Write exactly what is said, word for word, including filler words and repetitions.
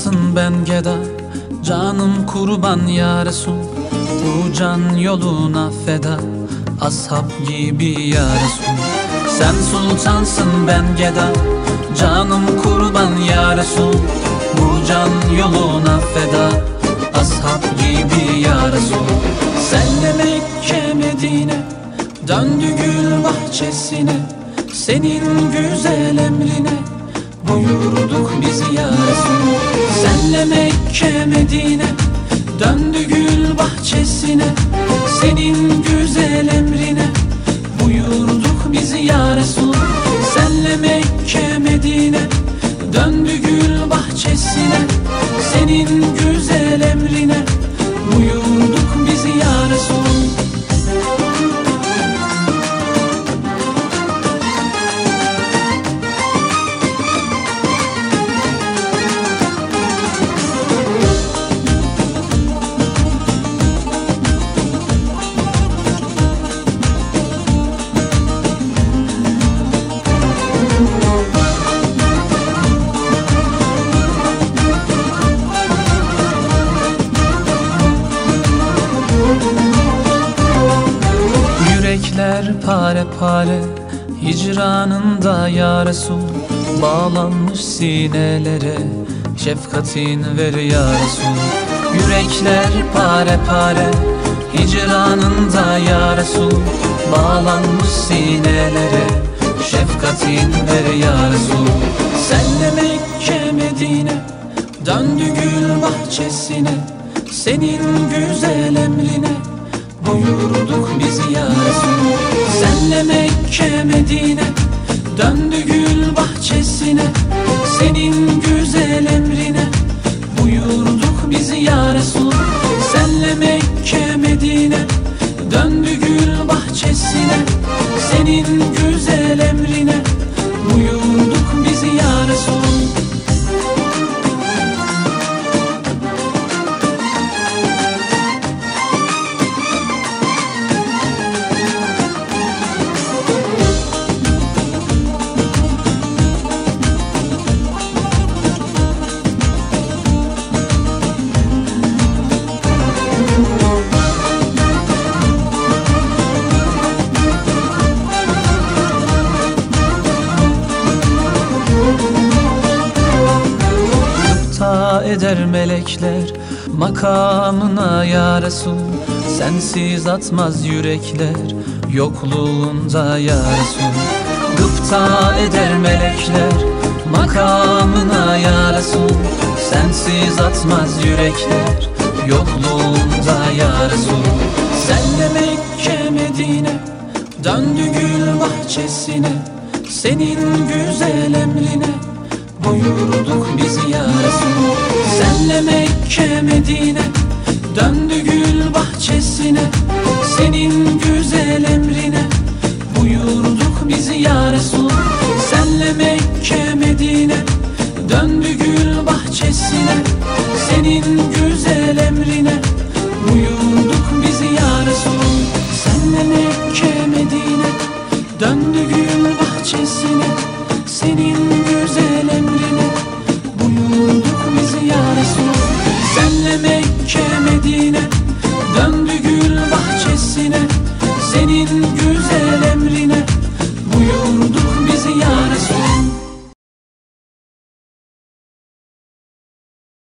sultansın ben geda, canım kurban ya Resul. Bu can yoluna feda, ashab gibi ya Resul. Sen sultansın ben geda, canım kurban ya Resul. Bu can yoluna feda, ashab gibi ya Resul. Senle Mekke Medine, döndü gül bahçesine, senin güzel emrine buyurduk biz ya Resul. Senle Mekke Medine, döndü gül bahçesine, senin güzel emrine buyurduk biz ya Resul. Senle Mekke Medine, döndü gül bahçesine, senin güzel emrine buyurduk biz ya Resul. Yürekler pare pare hicranında ya Resul. Bağlanmış sinelere şefkatin ver ya Resul. Yürekler pare pare hicranında ya Resul. Bağlanmış sinelere şefkatin ver ya Resul. Senle Mekke Medine, döndü gül bahçesine, senin güzel emrine buyurduk biz ya Resul. Senle Mekke Medine, döndü gül bahçesine, senin güzel emrine buyurduk biz ya Resul. Senle Mekke Medine, döndü gül bahçesine, senin güzel emrine buyurduk biz ya Resul. Eder melekler makamına ya Resul. Sensiz atmaz yürekler yokluğunda ya Resul. Gıpta eder melekler makamına ya Resul. Sensiz atmaz yürekler yokluğunda ya Resul. Senle Mekke Medine, döndü gül bahçesine, senin güzel emrine buyurduk biz ya Resul. Senle Mekke Medine, döndü gül bahçesine, senin güzel emrine buyurduk biz ya Resul. Senle Mekke Medine, döndü gül bahçesine, senin güzel emrine buyurduk biz ya Resul. Senle Mekke Medine, döndü gül bahçesine, senin güzel